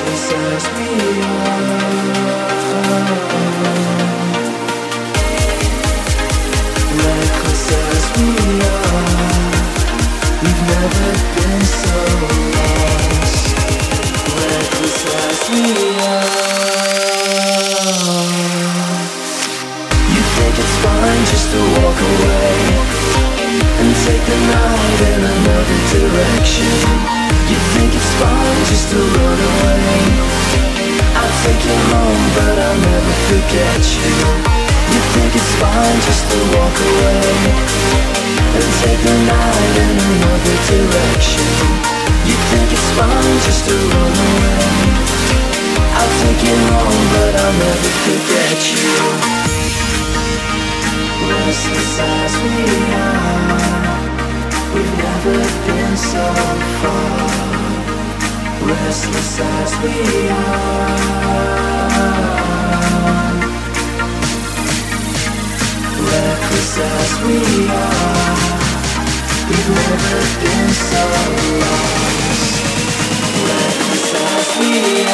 Restless as we are, reckless as we are, we've never been so lost. Reckless as we are, you think it's fine just to walk away and take the night in another direction. You think it's fine just to run away. I'll take you home but I'll never forget you. You think it's fine just to walk away and take the night in another direction. You think it's fine just to run away. I'll take you home but I'll never forget you. Restless as we are, we've never been so far. Restless as we are, reckless as we are, we've never been so lost. Reckless as we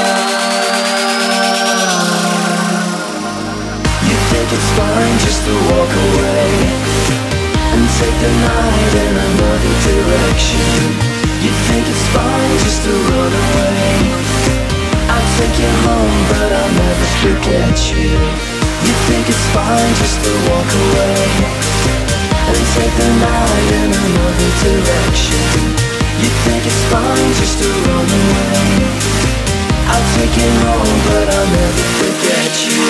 are, you think it's fine just to walk away and take the night in another direction. You think it's fine just to run away. I'll take you home but I'll never forget you. You think it's fine just to walk away and take the night in another direction. You think it's fine just to run away. I'll take you home but I'll never forget you.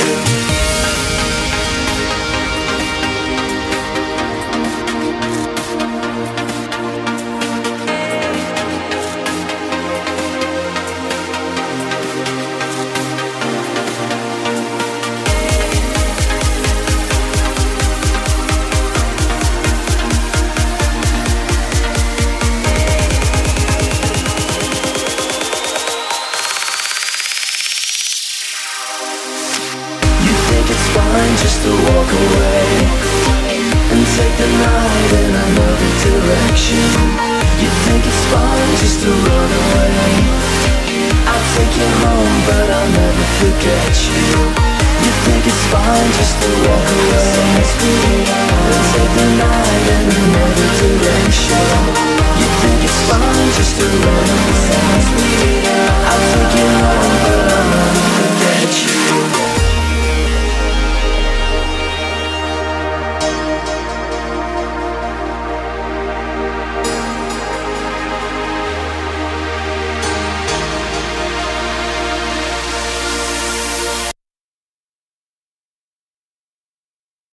Just to walk away and take the night in another direction. You think it's fine just to run away. I'll take you home but I'll never forget you. You think it's fine just to walk away